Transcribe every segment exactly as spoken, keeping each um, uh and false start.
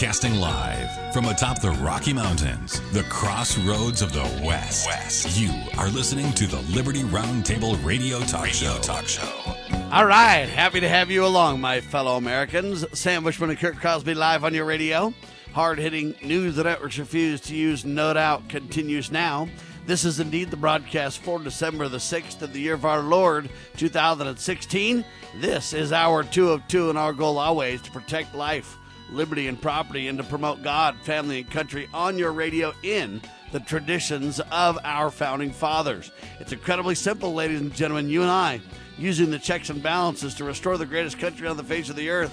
Broadcasting live from atop the Rocky Mountains, the crossroads of the West. West. You are listening to the Liberty Roundtable Radio Talk Radio Show. Talk Show. All right, happy to have you along, my fellow Americans. Sam Bushman and Kurt Crosby live on your radio. Hard-hitting news the networks refuse to use, no doubt, continues now. This is indeed the broadcast for December the sixth of the year of our Lord, two thousand sixteen. This is hour two of two, and our goal always to protect life, liberty, and property, and to promote God, family, and country on your radio in the traditions of our founding fathers. It's incredibly simple, ladies and gentlemen. You and I, using the checks and balances to restore the greatest country on the face of the earth.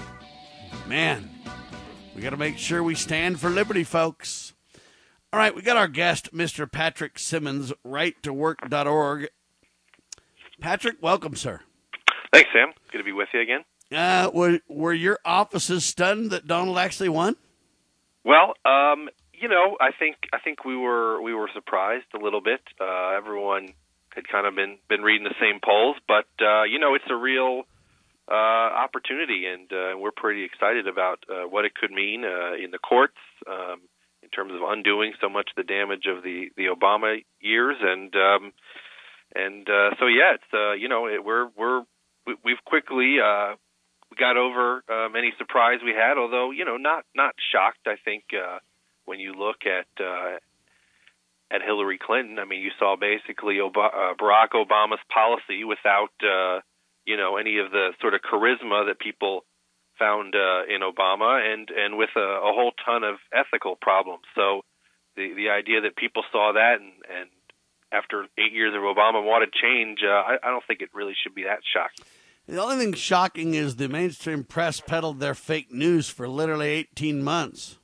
Man, we got to make sure we stand for liberty, folks. All right, we got our guest, Mister Patrick Simmons, right to work dot org. Patrick, welcome, sir. Thanks, Sam. Good to be with you again. Uh, were were your offices stunned that Donald actually won? Well, um, you know, I think I think we were we were surprised a little bit. Uh, everyone had kind of been, been reading the same polls, but uh, you know, it's a real uh, opportunity, and uh, we're pretty excited about uh, what it could mean uh, in the courts um, in terms of undoing so much of the damage of the, the Obama years, and um, and uh, so yeah, it's uh, you know, it, we're we're we, we've quickly. Uh, We got over um, any surprise we had, although, you know, not not shocked. I think uh, when you look at uh, at Hillary Clinton, I mean, you saw basically Ob- uh, Barack Obama's policy without, uh, you know, any of the sort of charisma that people found uh, in Obama, and, and with a, a whole ton of ethical problems. So the the idea that people saw that and, and after eight years of Obama wanted change, uh, I, I don't think it really should be that shocking. The only thing shocking is the mainstream press peddled their fake news for literally eighteen months.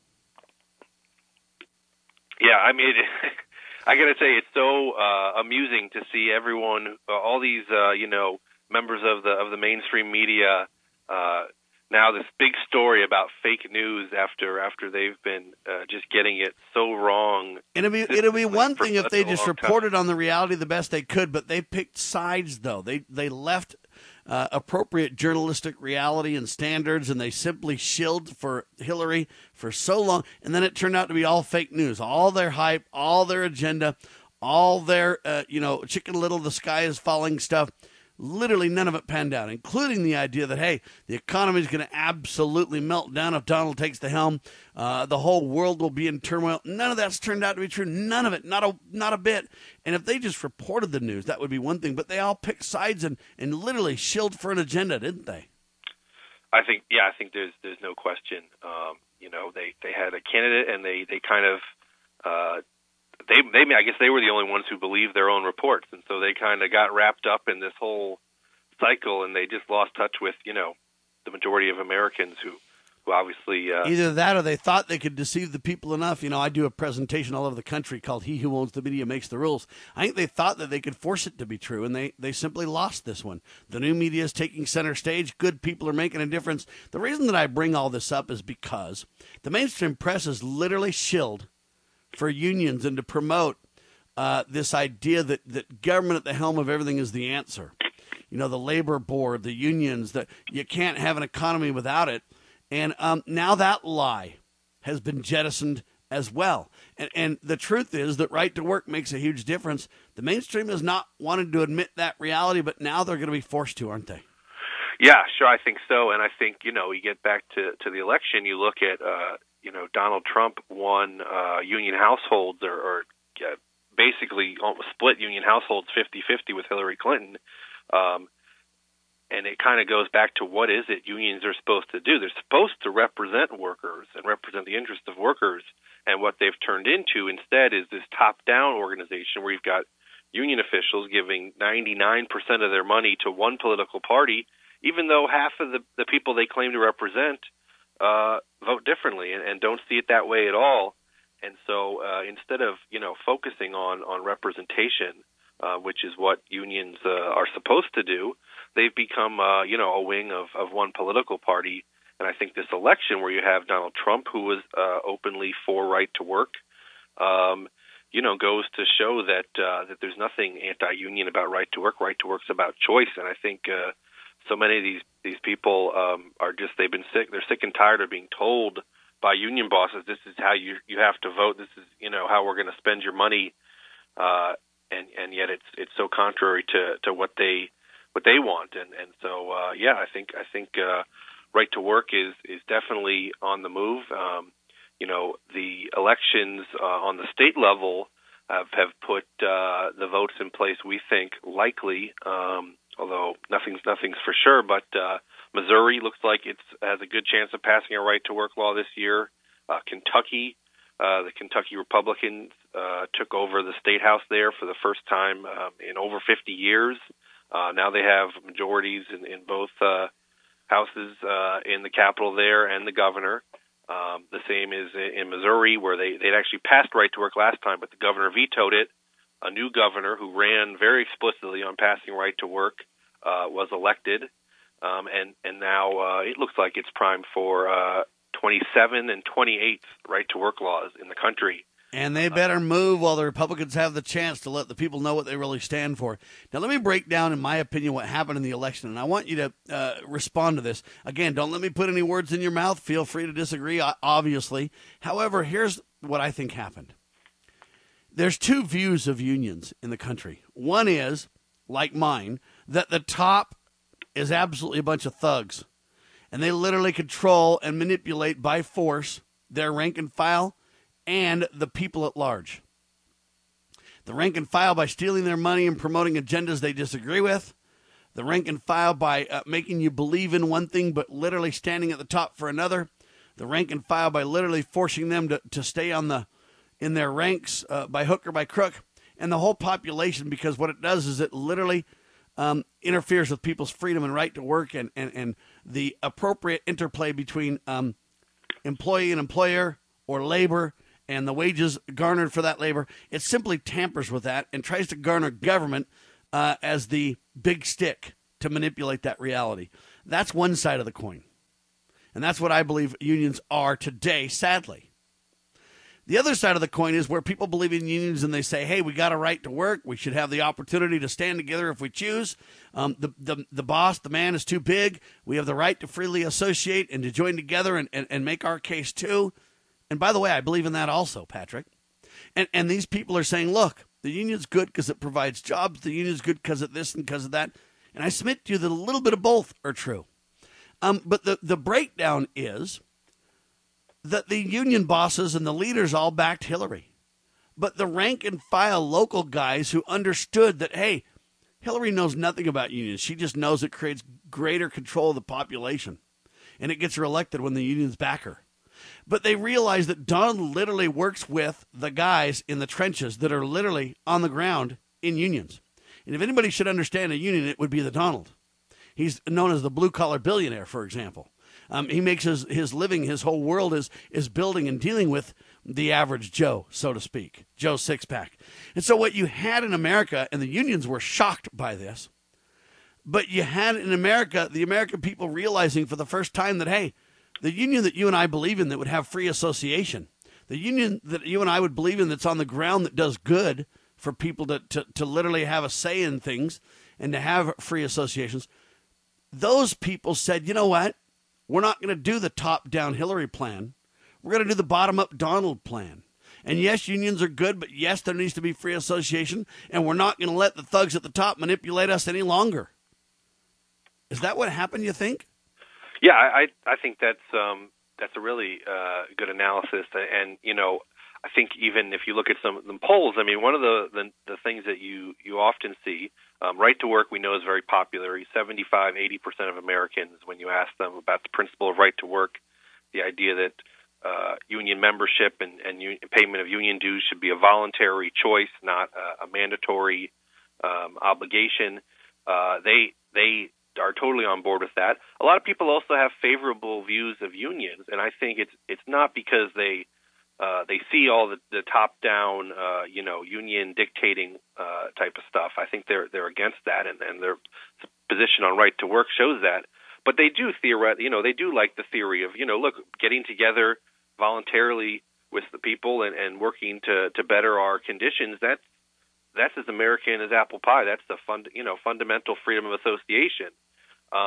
Yeah, I mean, I got to say, it's so uh, amusing to see everyone, uh, all these, uh, you know, members of the of the mainstream media, uh, now this big story about fake news after after they've been uh, just getting it so wrong. And it'd be it'd be one thing if they just reported time. on the reality the best they could, but they picked sides, though. They they left Uh, appropriate journalistic reality and standards, and they simply shilled for Hillary for so long, and then it turned out to be all fake news, all their hype, all their agenda, all their, uh, you know, Chicken Little, the sky is falling stuff. Literally none of it panned out, including the idea that, hey, the economy is going to absolutely melt down if Donald takes the helm. Uh, the whole world will be in turmoil. None of that's turned out to be true. None of it. Not a not a bit. And if they just reported the news, that would be one thing. But they all picked sides and, and literally shilled for an agenda, didn't they? I think, yeah, I think there's there's no question. Um, you know, they, they had a candidate, and they, they kind of uh, They, they, I guess they were the only ones who believed their own reports, and so they kind of got wrapped up in this whole cycle, and they just lost touch with, you know, the majority of Americans who, who obviously uh, either that or they thought they could deceive the people enough. You know, I do a presentation all over the country called "He Who Owns the Media Makes the Rules." I think they thought that they could force it to be true, and they they simply lost this one. The new media is taking center stage. Good people are making a difference. The reason that I bring all this up is because the mainstream press is literally shilled for unions and to promote uh, this idea that, that government at the helm of everything is the answer. You know, the labor board, the unions, that you can't have an economy without it. And um, now that lie has been jettisoned as well. And, and the truth is that right to work makes a huge difference. The mainstream has not wanted to admit that reality, but now they're going to be forced to, aren't they? Yeah, sure, I think so. And I think, you know, you get back to, to the election, you look at, uh, you know, Donald Trump won uh, union households or, or uh, basically split union households fifty-fifty with Hillary Clinton. Um, and it kind of goes back to what is it unions are supposed to do. They're supposed to represent workers and represent the interests of workers. And what they've turned into instead is this top-down organization where you've got union officials giving ninety-nine percent of their money to one political party, even though half of the, the people they claim to represent uh, vote differently and, and don't see it that way at all. And so uh, instead of, you know, focusing on, on representation, uh, which is what unions uh, are supposed to do, they've become, uh, you know, a wing of, of one political party. And I think this election where you have Donald Trump, who was uh, openly for right to work, um, you know, goes to show that uh, that there's nothing anti-union about right to work. Right to work's about choice. And I think uh, so many of these, these people um, are just, they've been sick, they're sick and tired of being told by union bosses. This is how you you have to vote. This is you know how we're going to spend your money, uh, and and yet it's it's so contrary to, to what they what they want. And and so uh, yeah, I think I think uh, right to work is is definitely on the move. Um, you know, the elections uh, on the state level have have put uh, the votes in place. We think likely, um, although nothing's nothing's for sure, but. Uh, Missouri looks like it has a good chance of passing a right-to-work law this year. Uh, Kentucky, uh, the Kentucky Republicans uh, took over the state house there for the first time um, in over fifty years. Uh, now they have majorities in, in both uh, houses uh, in the Capitol there and the governor. Um, the same is in Missouri, where they they'd actually passed right-to-work last time, but the governor vetoed it. A new governor who ran very explicitly on passing right-to-work uh, was elected. Um, and, and now uh, it looks like it's primed for uh, twenty-seven and twenty-eight right-to-work laws in the country. And they better move while the Republicans have the chance to let the people know what they really stand for. Now, let me break down, in my opinion, what happened in the election, and I want you to uh, respond to this. Again, don't let me put any words in your mouth. Feel free to disagree, obviously. However, here's what I think happened. There's two views of unions in the country. One is, like mine, that the top is absolutely a bunch of thugs, and they literally control and manipulate by force their rank and file and the people at large. The rank and file by stealing their money and promoting agendas they disagree with. The rank and file by uh, making you believe in one thing but literally standing at the top for another. The rank and file by literally forcing them to, to stay on the in their ranks uh, by hook or by crook. And the whole population, because what it does is it literally Um, interferes with people's freedom and right to work and, and, and the appropriate interplay between um, employee and employer or labor and the wages garnered for that labor. It simply tampers with that and tries to garner government uh, as the big stick to manipulate that reality. That's one side of the coin. And that's what I believe unions are today, sadly. The other side of the coin is where people believe in unions and they say, hey, we got a right to work. We should have the opportunity to stand together if we choose. Um, the, the the boss, the man is too big. We have the right to freely associate and to join together and, and, and make our case too. And by the way, I believe in that also, Patrick. And, and these people are saying, look, the union's good because it provides jobs. The union's good because of this and because of that. And I submit to you that a little bit of both are true. Um, but the, the breakdown is that the union bosses and the leaders all backed Hillary. But the rank and file local guys who understood that, hey, Hillary knows nothing about unions. She just knows it creates greater control of the population. And it gets her elected when the unions back her. But they realize that Donald literally works with the guys in the trenches that are literally on the ground in unions. And if anybody should understand a union, it would be the Donald. He's known as the blue-collar billionaire, for example. Um, he makes his, his living, his whole world is is building and dealing with the average Joe, so to speak, Joe Sixpack. And so what you had in America, and the unions were shocked by this, but you had in America, the American people realizing for the first time that, hey, the union that you and I believe in that would have free association, the union that you and I would believe in that's on the ground that does good for people to, to, to literally have a say in things and to have free associations, those people said, you know what? We're not going to do the top-down Hillary plan. We're going to do the bottom-up Donald plan. And yes, unions are good, but yes, there needs to be free association, and we're not going to let the thugs at the top manipulate us any longer. Is that what happened, you think? Yeah, I I think that's um, that's a really uh, good analysis. And, you know, I think even if you look at some of the polls, I mean, one of the, the, the things that you, you often see, um, right to work we know is very popular. seventy-five, eighty percent of Americans, when you ask them about the principle of right to work, the idea that uh, union membership and, and un- payment of union dues should be a voluntary choice, not a, a mandatory um, obligation, uh, they they are totally on board with that. A lot of people also have favorable views of unions, and I think it's it's not because they Uh, they see all the, the top-down, uh, you know, union dictating uh, type of stuff. I think they're they're against that, and, and their position on right to work shows that. But they do theoret, you know, they do like the theory of, you know, look, getting together voluntarily with the people and, and working to, to better our conditions. That's that's as American as apple pie. That's the fund, you know, fundamental freedom of association. Um,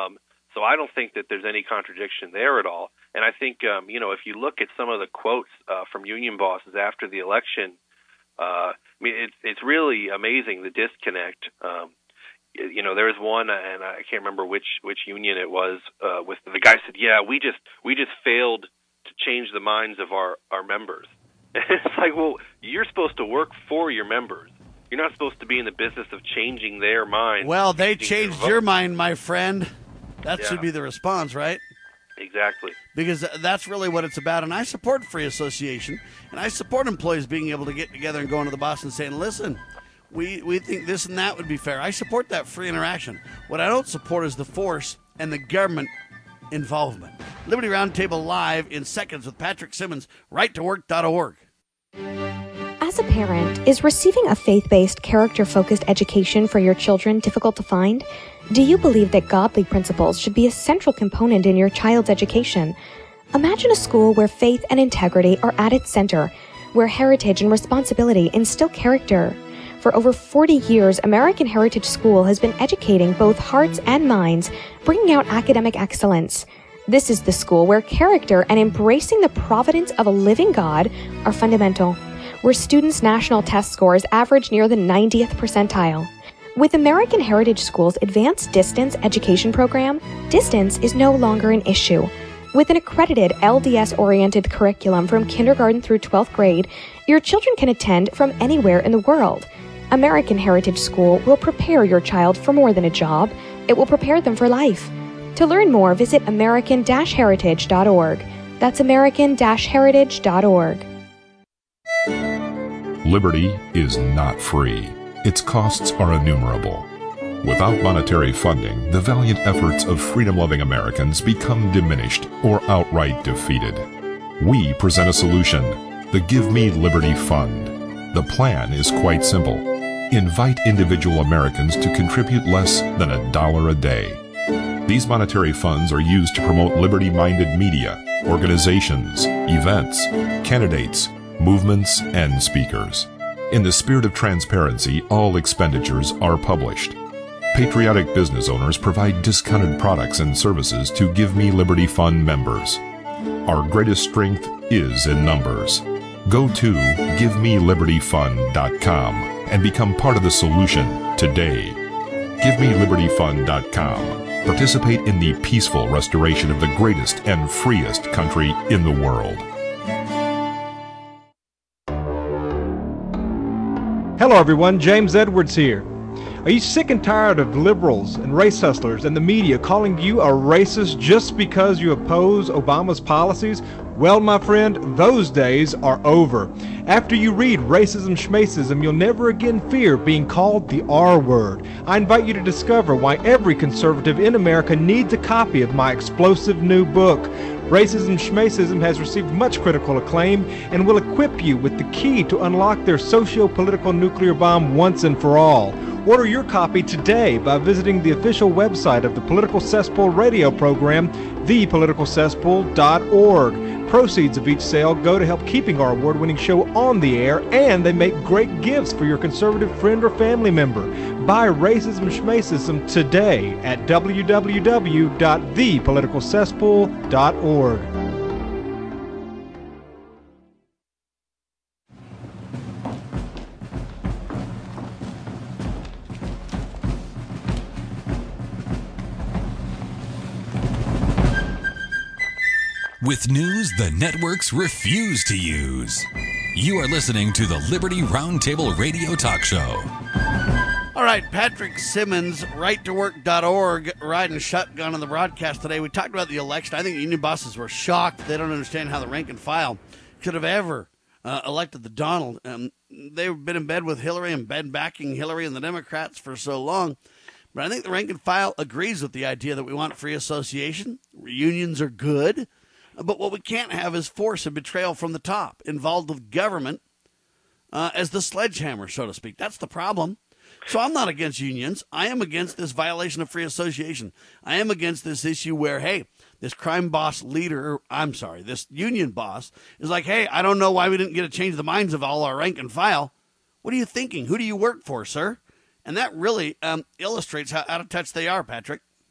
So I don't think that there's any contradiction there at all. And I think, um, you know, if you look at some of the quotes uh, from union bosses after the election, uh, I mean, it's it's really amazing, the disconnect. Um, you know, there was one, and I can't remember which which union it was. Uh, with the guy said, "Yeah, we just we just failed to change the minds of our our members." It's like, well, you're supposed to work for your members. You're not supposed to be in the business of changing their minds. Well, they changed your mind, my friend. That Yeah. should be the response, right? Exactly. Because that's really what it's about. And I support free association, and I support employees being able to get together and going to the boss and saying, listen, we, we think this and that would be fair. I support that free interaction. What I don't support is the force and the government involvement. Liberty Roundtable live in seconds with Patrick Simmons, right to work dot org. As a parent, is receiving a faith-based, character-focused education for your children difficult to find? Do you believe that godly principles should be a central component in your child's education? Imagine a school where faith and integrity are at its center, where heritage and responsibility instill character. For over forty years, American Heritage School has been educating both hearts and minds, bringing out academic excellence. This is the school where character and embracing the providence of a living God are fundamental, where students' national test scores average near the ninetieth percentile. With American Heritage School's Advanced Distance Education Program, distance is no longer an issue. With an accredited L D S-oriented curriculum from kindergarten through twelfth grade, your children can attend from anywhere in the world. American Heritage School will prepare your child for more than a job. It will prepare them for life. To learn more, visit american dash heritage dot org. That's american dash heritage dot org. Liberty is not free. Its costs are innumerable. Without monetary funding, the valiant efforts of freedom-loving Americans become diminished or outright defeated. We present a solution, the Give Me Liberty Fund. The plan is quite simple. Invite individual Americans to contribute less than a dollar a day. These monetary funds are used to promote liberty-minded media, organizations, events, candidates, movements, and speakers. In the spirit of transparency, all expenditures are published. Patriotic business owners provide discounted products and services to Give Me Liberty Fund members. Our greatest strength is in numbers. Go to give me liberty fund dot com and become part of the solution today. give me liberty fund dot com. Participate in the peaceful restoration of the greatest and freest country in the world. Hello everyone, James Edwards here. Are you sick and tired of liberals and race hustlers and the media calling you a racist just because you oppose Obama's policies? Well, my friend, those days are over. After you read Racism Schmacism, you'll never again fear being called the R word. I invite you to discover why every conservative in America needs a copy of my explosive new book. Racism Schmacism has received much critical acclaim and will equip you with the key to unlock their socio-political nuclear bomb once and for all. Order your copy today by visiting the official website of the Political Cesspool radio program, the political cesspool dot org. Proceeds of each sale go to help keeping our award-winning show on the air, and they make great gifts for your conservative friend or family member. Buy Racism Schmacism today at w w w dot the political cesspool dot org. With news the networks refuse to use. You are listening to the Liberty Roundtable Radio Talk Show. All right, Patrick Simmons, right to work dot org, riding shotgun on the broadcast today. We talked about the election. I think union bosses were shocked. They don't understand how the rank and file could have ever uh, elected the Donald. Um, they've been in bed with Hillary and been backing Hillary and the Democrats for so long. But I think the rank and file agrees with the idea that we want free association. Unions are good. But what we can't have is force and betrayal from the top, involved with government uh, as the sledgehammer, so to speak. That's the problem. So I'm not against unions. I am against this violation of free association. I am against this issue where, hey, this crime boss leader, I'm sorry, this union boss is like, hey, I don't know why we didn't get to change the minds of all our rank and file. What are you thinking? Who do you work for, sir? And that really um, illustrates how out of touch they are, Patrick.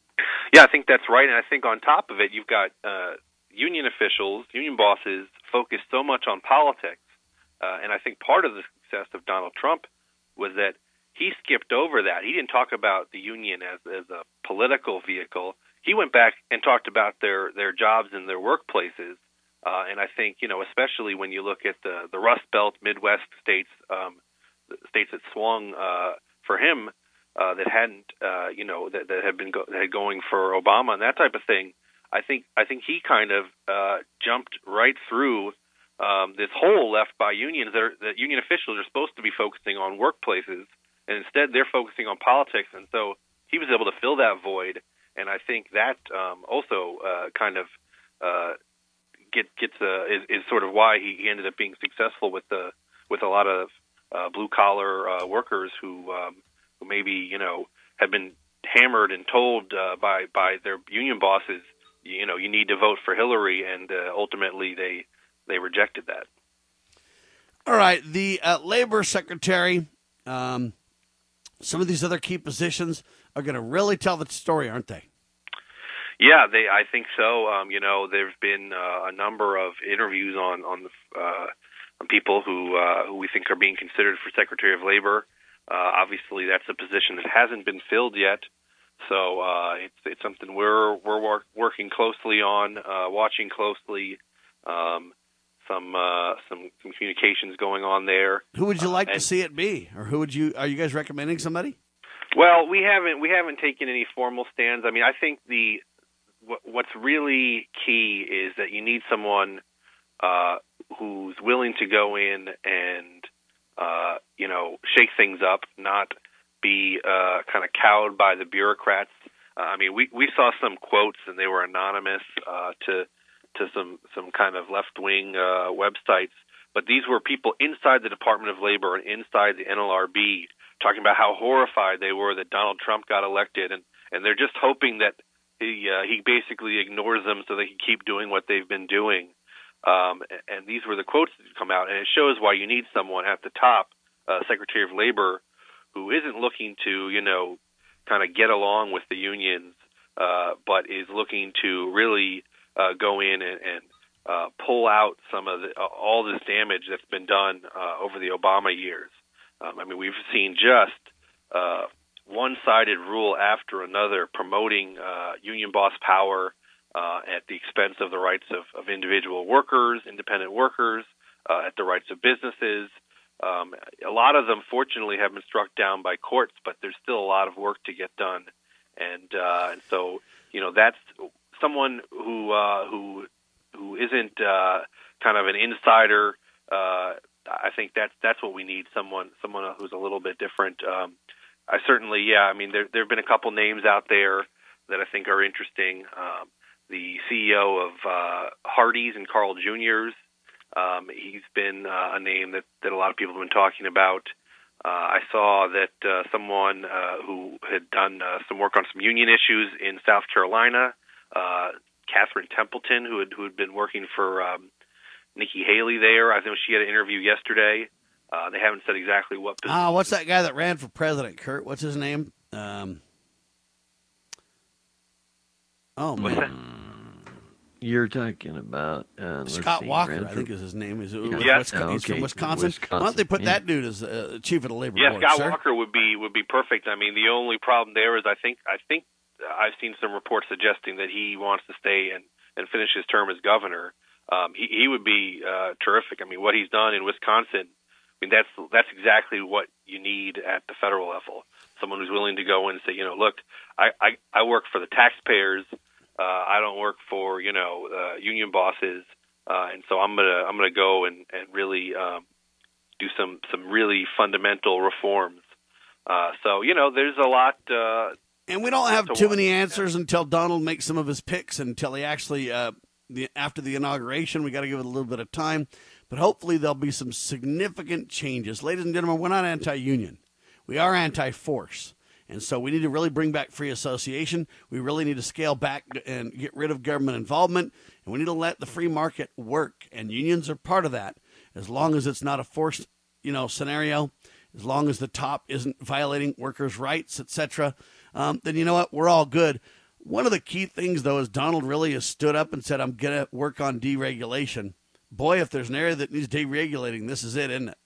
Yeah, I think that's right, and I think on top of it, you've got uh, union officials, union bosses focused so much on politics, uh, and I think part of the success of Donald Trump was that he skipped over that. He didn't talk about the union as, as a political vehicle. He went back and talked about their, their jobs and their workplaces, uh, and I think, you know, especially when you look at the, the Rust Belt, Midwest states, um, states that swung uh, for him, uh, that hadn't, uh, you know, that, that had been go- that had going for Obama and that type of thing. I think I think he kind of uh, jumped right through um, this hole left by unions. That, are, that union officials are supposed to be focusing on workplaces, and instead they're focusing on politics. And so he was able to fill that void. And I think that um, also uh, kind of uh, get, gets uh, is, is sort of why he, he ended up being successful with the with a lot of uh, blue collar uh, workers who um, who maybe you know had been hammered and told uh, by by their union bosses, you know, you need to vote for Hillary, and uh, ultimately they they rejected that. All right, the uh, labor secretary, um, some of these other key positions are going to really tell the story, aren't they? Yeah, they. I think so. Um, you know, there's been uh, a number of interviews on on, the, uh, on people who uh, who we think are being considered for Secretary of Labor. Uh, obviously, that's a position that hasn't been filled yet, so uh, it's it's something we're we're work, working closely on, uh, watching closely. Um, some uh, some some communications going on there. Who would you like uh, and, to see it be, or who would you? Are you guys recommending somebody? Well, we haven't we haven't taken any formal stands. I mean, I think the what's really key is that you need someone uh, who's willing to go in and uh, you know shake things up, not be uh, kind of cowed by the bureaucrats. Uh, I mean, we we saw some quotes and they were anonymous uh, to to some some kind of left wing uh, websites, but these were people inside the Department of Labor and inside the N L R B talking about how horrified they were that Donald Trump got elected, and and they're just hoping that he uh, he basically ignores them so they can keep doing what they've been doing. Um, and these were the quotes that come out, and it shows why you need someone at the top, uh, Secretary of Labor, who isn't looking to, you know, kind of get along with the unions, uh, but is looking to really uh, go in and, and uh, pull out some of the, uh, all this damage that's been done uh, over the Obama years. Um, I mean, we've seen just uh, one-sided rule after another promoting uh, union boss power uh, at the expense of the rights of, of individual workers, independent workers, uh, at the rights of businesses. Um, a lot of them, fortunately, have been struck down by courts, but there's still a lot of work to get done. And, uh, and so, you know, that's someone who uh, who who isn't uh, kind of an insider. Uh, I think that's that's what we need. Someone someone who's a little bit different. Um, I certainly, yeah. I mean, there there have been a couple names out there that I think are interesting. Um, the C E O of uh, Hardee's and Carl Junior's. Um, he's been uh, a name that, that a lot of people have been talking about. Uh, I saw that uh, someone uh, who had done uh, some work on some union issues in South Carolina, uh, Catherine Templeton, who had who had been working for um, Nikki Haley there. I think she had an interview yesterday. Uh, they haven't said exactly what position. Ah, what's that guy that ran for president, Kurt? What's his name? Um, oh, man. You're talking about uh, Scott see, Walker, Ranford. I think is his name. Is Yeah. Yes. Oh, He's from okay. Wisconsin. Wisconsin. Why don't they put Yeah. that dude as uh, chief of the labor Yeah, board? Scott sir? Walker would be would be perfect. I mean, the only problem there is I think I think I've seen some reports suggesting that he wants to stay and, and finish his term as governor. Um, he he would be uh, terrific. I mean, what he's done in Wisconsin. I mean, that's that's exactly what you need at the federal level. Someone who's willing to go in and say, you know, look, I I, I work for the taxpayers. Uh, I don't work for, you know, uh, union bosses, uh, and so I'm gonna I'm gonna go and and really um, do some some really fundamental reforms. Uh, so you know, there's a lot. Uh, and we don't have to too watch. many answers until Donald makes some of his picks, until he actually uh, the, after the inauguration. We got to give it a little bit of time, but hopefully there'll be some significant changes. Ladies and gentlemen, we're not anti-union, we are anti-force. And so we need to really bring back free association. We really need to scale back and get rid of government involvement. And we need to let the free market work. And unions are part of that, as long as it's not a forced, you know, scenario, as long as the top isn't violating workers' rights, et cetera. Um, then you know what? We're all good. One of the key things, though, is Donald really has stood up and said, I'm going to work on deregulation. Boy, if there's an area that needs deregulating, this is it, isn't it?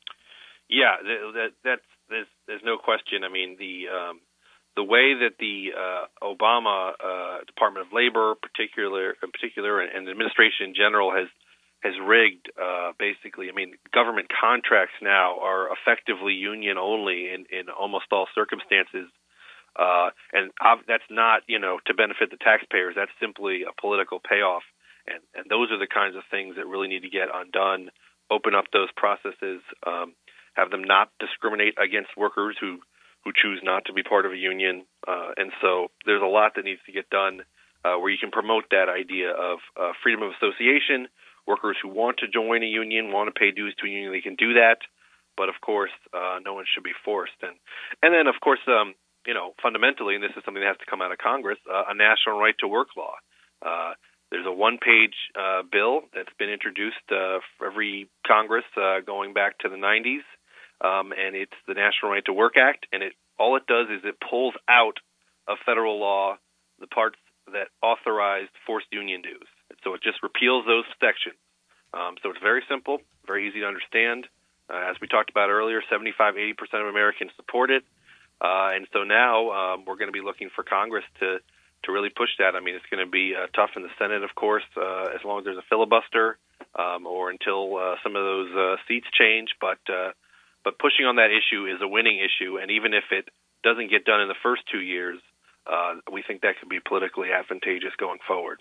Yeah, that, that's there's, there's no question. I mean, the um, the way that the uh, Obama uh, Department of Labor, particular in particular, and the administration in general has has rigged uh, basically. I mean, government contracts now are effectively union only in, in almost all circumstances, uh, and that's not you know to benefit the taxpayers. That's simply a political payoff, and and those are the kinds of things that really need to get undone. Open up those processes. Um, have them not discriminate against workers who, who choose not to be part of a union. Uh, and so there's a lot that needs to get done uh, where you can promote that idea of uh, freedom of association. Workers who want to join a union, want to pay dues to a union, they can do that. But, of course, uh, no one should be forced. And, and then, of course, um, you know, fundamentally, and this is something that has to come out of Congress, uh, a national right-to-work law. Uh, There's a one-page uh, bill that's been introduced uh, for every Congress uh, going back to the nineties. Um, and it's the National Right to Work Act, and it all it does is it pulls out of federal law the parts that authorized forced union dues. And so it just repeals those sections. Um, so it's very simple, very easy to understand. Uh, as we talked about earlier, seventy-five, eighty percent of Americans support it. Uh, and so now um, we're going to be looking for Congress to, to really push that. I mean, it's going to be uh, tough in the Senate, of course, uh, as long as there's a filibuster um, or until uh, some of those uh, seats change. But uh, But pushing on that issue is a winning issue, and even if it doesn't get done in the first two years, uh, we think that could be politically advantageous going forward.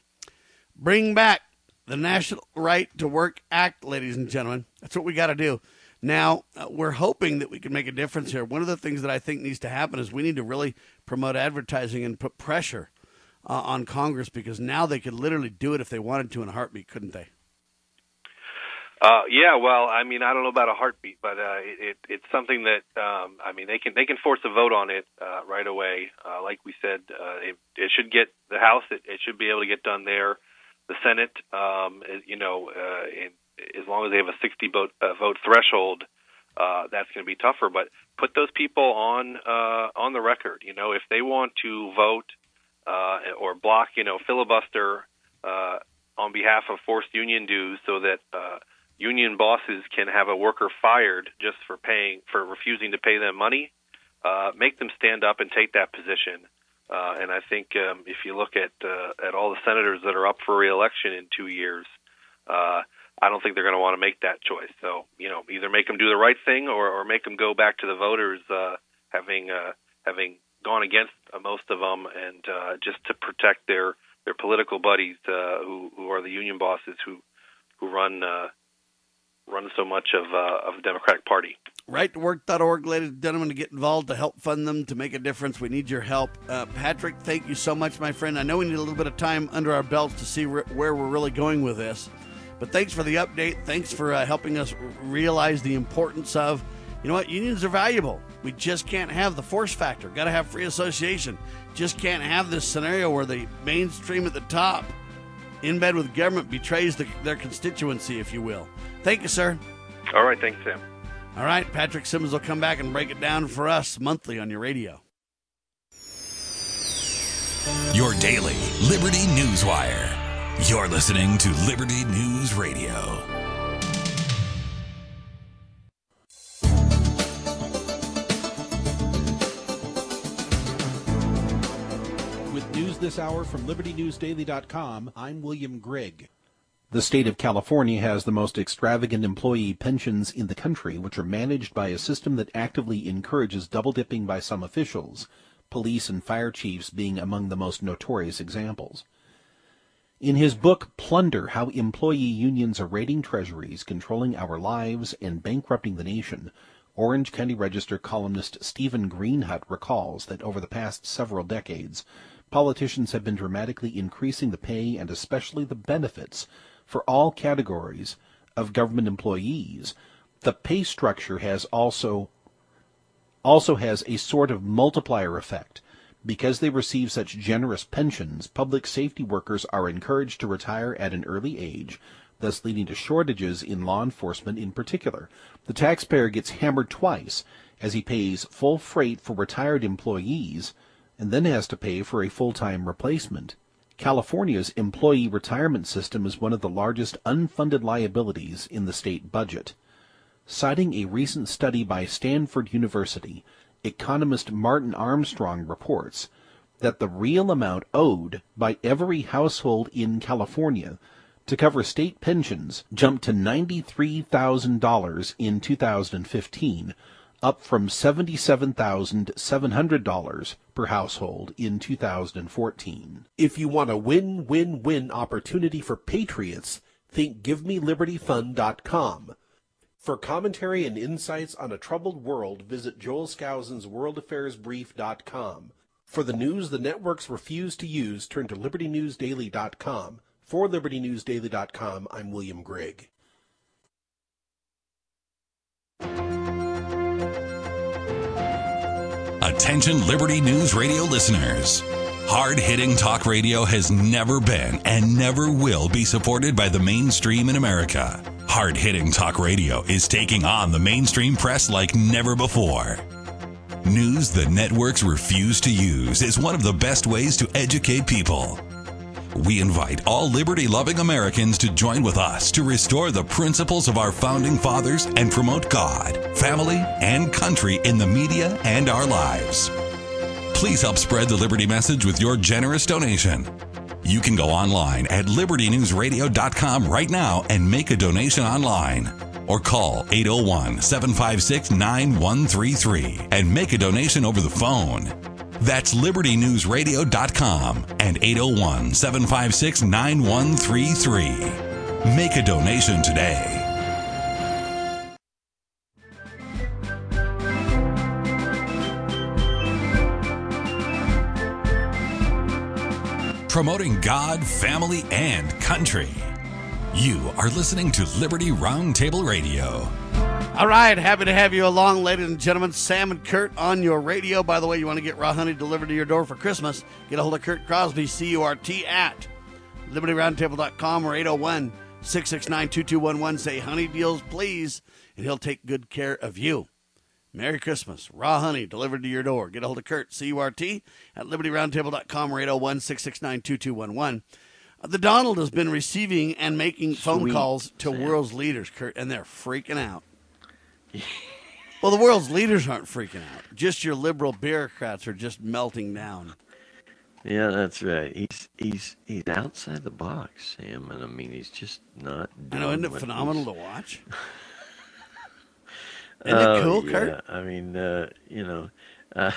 Bring back the National Right to Work Act, ladies and gentlemen. That's what we got to do. Now, uh, we're hoping that we can make a difference here. One of the things that I think needs to happen is we need to really promote advertising and put pressure uh, on Congress, because now they could literally do it if they wanted to in a heartbeat, couldn't they? Uh, yeah, well, I mean, I don't know about a heartbeat, but uh, it, it's something that um, I mean, they can they can force a vote on it uh, right away. Uh, like we said, uh, it, it should get the House. It, it should be able to get done there. The Senate, um, you know, uh, it, as long as they have a sixty vote uh, vote threshold, uh, that's going to be tougher. But put those people on uh, on the record. You know, if they want to vote uh, or block, you know, filibuster uh, on behalf of forced union dues, so that uh, union bosses can have a worker fired just for paying for refusing to pay them money, uh, make them stand up and take that position. Uh, and I think um, if you look at uh, at all the senators that are up for re-election in two years, uh, I don't think they're going to want to make that choice. So, you know, either make them do the right thing or, or make them go back to the voters, uh, having uh, having gone against uh, most of them, and uh, just to protect their their political buddies uh, who who are the union bosses who who run. Uh, run so much of uh, of the Democratic Party. right to work dot org, ladies and gentlemen, to get involved, to help fund them, to make a difference. We need your help. Uh, Patrick, thank you so much, my friend. I know we need a little bit of time under our belts to see re- where we're really going with this, but thanks for the update. Thanks for uh, helping us realize the importance of, you know what, unions are valuable. We just can't have the force factor. Got to have free association. Just can't have this scenario where the mainstream at the top, in bed with government, betrays the, their constituency, if you will. Thank you, sir. All right. Thanks, Sam. All right. Patrick Simmons will come back and break it down for us monthly on your radio. Your daily Liberty News Wire. You're listening to Liberty News Radio. With news this hour from Liberty News Daily dot com, I'm William Grigg. The state of California has the most extravagant employee pensions in the country, which are managed by a system that actively encourages double-dipping by some officials, police and fire chiefs being among the most notorious examples. In his book, Plunder, How Employee Unions Are Raiding Treasuries, Controlling Our Lives, and Bankrupting the Nation, Orange County Register columnist Stephen Greenhut recalls that over the past several decades, politicians have been dramatically increasing the pay and especially the benefits for all categories of government employees. The pay structure has also also has a sort of multiplier effect. Because they receive such generous pensions, public safety workers are encouraged to retire at an early age, thus leading to shortages in law enforcement in particular. The taxpayer gets hammered twice, as he pays full freight for retired employees, and then has to pay for a full-time replacement. California's employee retirement system is one of the largest unfunded liabilities in the state budget. Citing a recent study by Stanford University, economist Martin Armstrong reports that the real amount owed by every household in California to cover state pensions jumped to ninety-three thousand dollars in two thousand fifteen, up from seventy-seven thousand seven hundred dollars per household in two thousand fourteen. If you want a win-win-win opportunity for patriots, think give me liberty fund dot com. For commentary and insights on a troubled world, visit Joel Skousen's world affairs brief dot com. For the news the networks refuse to use, turn to liberty news daily dot com. For liberty news daily dot com, I'm William Grigg. Attention Liberty News Radio listeners. Hard-hitting talk radio has never been and never will be supported by the mainstream in America. Hard-hitting talk radio is taking on the mainstream press like never before. News the networks refuse to use is one of the best ways to educate people. We invite all liberty-loving Americans to join with us to restore the principles of our founding fathers and promote God, family, and country in the media and our lives. Please help spread the Liberty message with your generous donation. You can go online at liberty news radio dot com right now and make a donation online. Or call eight oh one, seven five six, nine one three three and make a donation over the phone. That's liberty news radio dot com and eight oh one, seven five six, nine one three three. Make a donation today. Promoting God, family, and country. You are listening to Liberty Roundtable Radio. All right, happy to have you along, ladies and gentlemen. Sam and Kurt on your radio. By the way, you want to get raw honey delivered to your door for Christmas, get a hold of Kurt Crosby, C U R T, at liberty roundtable dot com or eight oh one, six six nine, two two one one. Say, honey deals, please, and he'll take good care of you. Merry Christmas. Raw honey delivered to your door. Get a hold of Kurt, C U R T, at liberty roundtable dot com or eight oh one, six six nine, two two one one. The Donald has been receiving and making phone Sweet, calls to Sam. world's leaders, Kurt, and they're freaking out. Well, the world's leaders aren't freaking out. Just your liberal bureaucrats are just melting down. Yeah, that's right. He's he's he's outside the box, Sam, and I mean he's just not. I know, isn't it what phenomenal he's- to watch? Isn't Oh, it cool, yeah. Kurt? I mean, uh, you know, uh,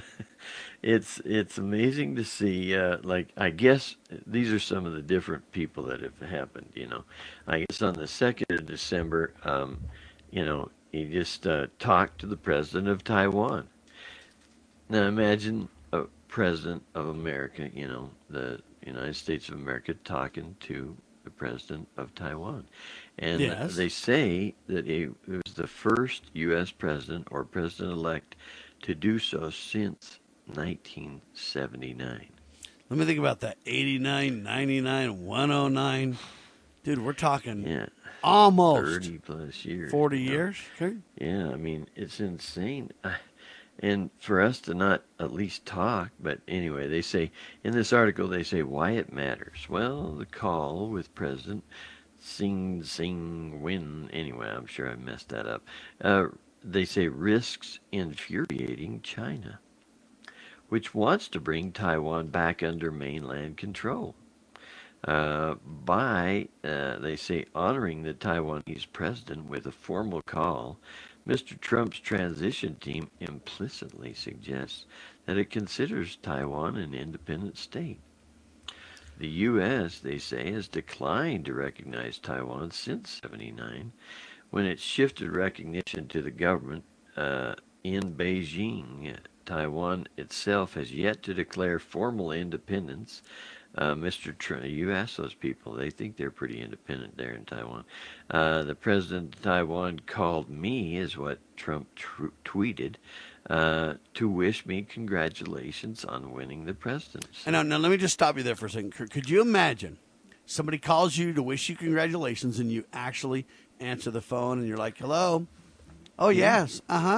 it's it's amazing to see. Uh, like, I guess these are some of the different people that have happened. You know, I guess on the second of December, um, you know, he just uh, talked to the president of Taiwan. Now, imagine a president of America. You know, the United States of America talking to the president of Taiwan. And Yes. they say that he was the first U S president or president-elect to do so since nineteen seventy-nine. Let me think about that. eighty-nine, ninety-nine, one oh nine. Dude, we're talking Yeah, almost thirty plus years. forty you know. years, Kurt. Yeah, I mean, it's insane. I- And for us to not at least talk, but anyway, they say, in this article, they say why it matters. Well, the call with President Sing Sing Win, anyway, I'm sure I messed that up. Uh, they say risks infuriating China, which wants to bring Taiwan back under mainland control. Uh, by, uh, they say, honoring the Taiwanese president with a formal call, Mister Trump's transition team implicitly suggests that it considers Taiwan an independent state. The U S, they say, has declined to recognize Taiwan since seventy-nine, when it shifted recognition to the government uh, in Beijing. Taiwan itself has yet to declare formal independence. Uh, Mister Trump, you ask those people, they think they're pretty independent there in Taiwan. Uh, the president of Taiwan called me, is what Trump tr- tweeted, uh, to wish me congratulations on winning the presidency. And now, now, let me just stop you there for a second, Kurt. Could you imagine somebody calls you to wish you congratulations and you actually answer the phone and you're like, hello? Oh, yes. Uh-huh.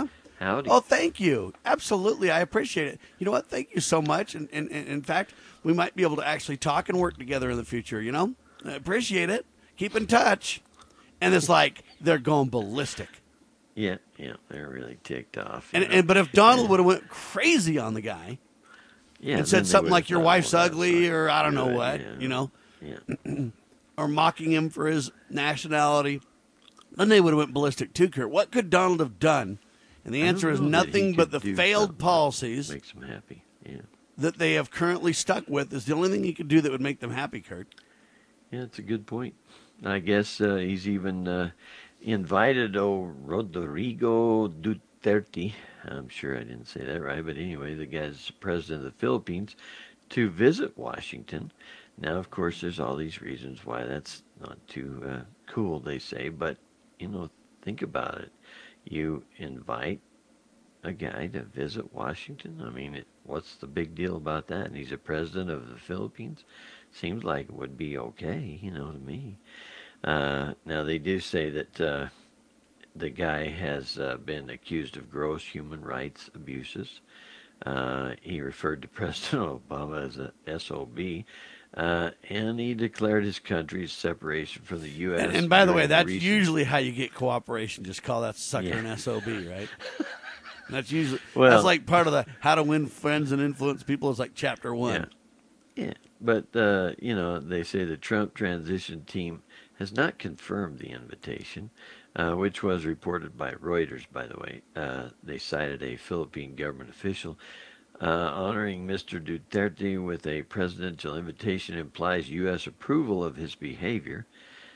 howdy. Oh, thank you. Absolutely. I appreciate it. You know what? Thank you so much. And, and, and in fact, we might be able to actually talk and work together in the future, you know? I appreciate it. Keep in touch. And it's like they're going ballistic. Yeah, yeah, they're really ticked off. And, and But if Donald would have went crazy on the guy yeah, and said something like, your wife's ugly or I don't know good, what, yeah. you know, Yeah. or mocking him for his nationality, then they would have went ballistic too, Kurt. What could Donald have done? And the I answer don't is know that he nothing but could the do failed something that policies makes them happy. Yeah. that they have currently stuck with is the only thing he could do that would make them happy, Kurt. Yeah, it's a good point. I guess uh, he's even uh, invited oh, Rodrigo Duterte, I'm sure I didn't say that right, but anyway, the guy's president of the Philippines, to visit Washington. Now, of course, there's all these reasons why that's not too uh, cool, they say, but, you know, think about it. You invite a guy to visit Washington? I mean, it, what's the big deal about that? And he's a president of the Philippines? Seems like it would be okay, you know, to me. Uh, now, they do say that uh, the guy has uh, been accused of gross human rights abuses. Uh, he referred to President Obama as a S O B. Uh, and he declared his country's separation from the U S And, and by the way, during that's recent- usually how you get cooperation. Just call that sucker Yeah. an S O B, right? That's usually Well- that's like part of the how to win friends and influence people is like chapter one. Yeah, yeah. But, uh, you know, they say the Trump transition team has not confirmed the invitation, uh, which was reported by Reuters, by the way. Uh, they cited a Philippine government official. Uh, honoring Mister Duterte with a presidential invitation implies U S approval of his behavior.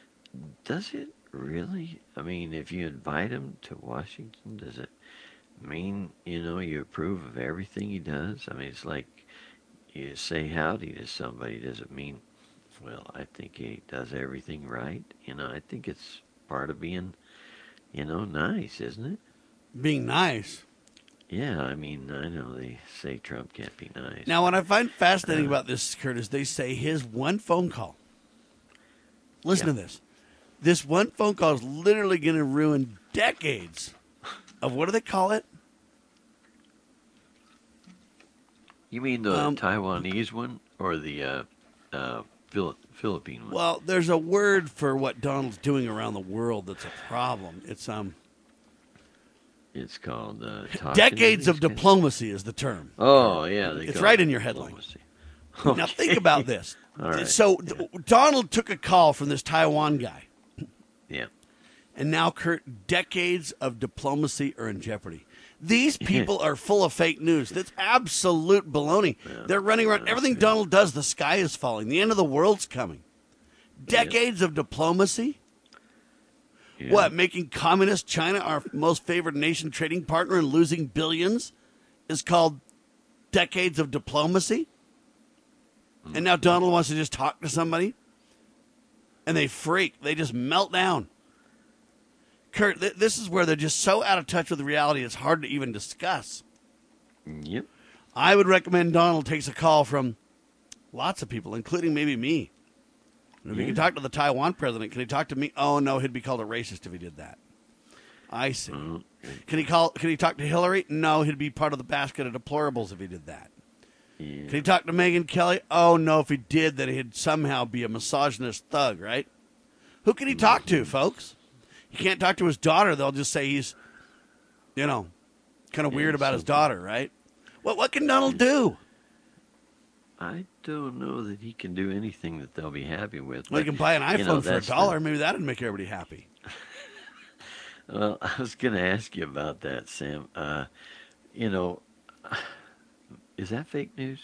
Does it really? I mean, if you invite him to Washington, does it mean, you know, you approve of everything he does? I mean, it's like you say howdy to somebody. Does it mean, well, I think he does everything right? You know, I think it's part of being, you know, nice, isn't it? Being nice. Yeah, I mean, I know they say Trump can't be nice. Now, what I find fascinating Uh, about this, Kurt, is they say his one phone call. Listen Yeah. to this. This one phone call is literally going to ruin decades of what do they call it? You mean the Um, Taiwanese one or the uh, uh, Phil- Philippine one? Well, there's a word for what Donald's doing around the world that's a problem. It's um It's called uh, talking decades to of these guys? diplomacy is the term. Oh, yeah. They It's call right it in your headline. diplomacy. Now think about this. All right. So D- Donald took a call from this Taiwan guy, Yeah. and now, Kurt, decades of diplomacy are in jeopardy. These people are full of fake news. That's absolute baloney. They're running around. Everything Donald does, the sky is falling. The end of the world's coming. Decades of diplomacy? Yeah. What, making communist China our most favored nation trading partner and losing billions is called decades of diplomacy? And now Donald wants to just talk to somebody? And they freak. They just melt down. Kurt, th- this is where they're just so out of touch with reality, it's hard to even discuss. Yep. I would recommend Donald takes a call from lots of people, including maybe me. And if he Yeah. can talk to the Taiwan president, can he talk to me? Oh, no, he'd be called a racist if he did that. I see. Mm-hmm. Can he call? Can he talk to Hillary? No, he'd be part of the basket of deplorables if he did that. Yeah. Can he talk to Megyn Kelly? Oh, no, if he did, then he'd somehow be a misogynist thug, right? Who can he talk to, folks? He can't talk to his daughter. They'll just say he's, you know, kind of Yeah, weird about his something. daughter, right? What what can Donald do? I don't know that he can do anything that they'll be happy with. Well, he but, can buy an iPhone you know, for a that's the- dollar. Maybe that'd make everybody happy. Well, I was going to ask you about that, Sam. Uh, you know, is that fake news?